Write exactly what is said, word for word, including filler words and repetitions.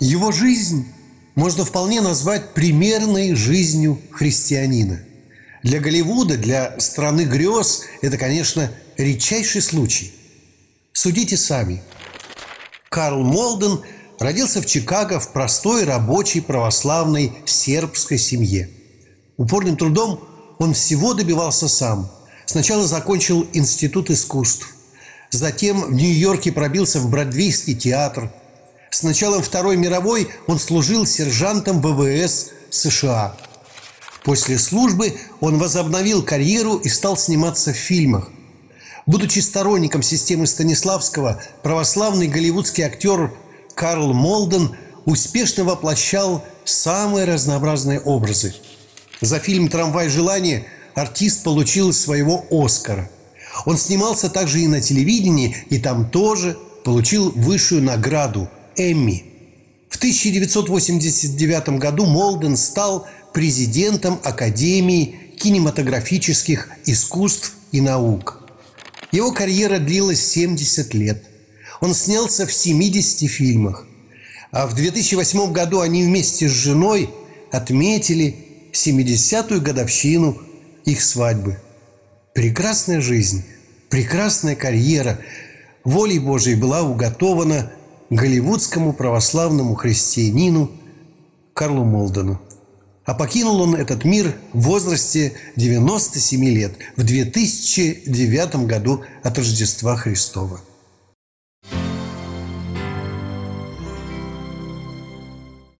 Его жизнь можно вполне назвать примерной жизнью христианина. Для Голливуда, для страны грез это, конечно, редчайший случай. Судите сами. Карл Молден родился в Чикаго в простой рабочей православной сербской семье. Упорным трудом он всего добивался сам. Сначала закончил Институт искусств, затем в Нью-Йорке пробился в Бродвейский театр. С началом Второй мировой он служил сержантом вэ вэ эс США. После службы он возобновил карьеру и стал сниматься в фильмах. Будучи сторонником системы Станиславского, православный голливудский актер Карл Молден успешно воплощал самые разнообразные образы. За фильм «Трамвай желания» артист получил своего «Оскара». Он снимался также и на телевидении, и там тоже получил высшую награду – Эмми. В тысяча девятьсот восемьдесят девятом году Молден стал президентом Академии кинематографических искусств и наук. Его карьера длилась семьдесят лет. Он снялся в семидесяти фильмах. А в две тысячи восьмом году они вместе с женой отметили семидесятую годовщину их свадьбы. Прекрасная жизнь, прекрасная карьера волей Божией была уготована голливудскому православному христианину Карлу Молдену. А покинул он этот мир в возрасте девяноста семи лет в две тысячи девятом году от Рождества Христова.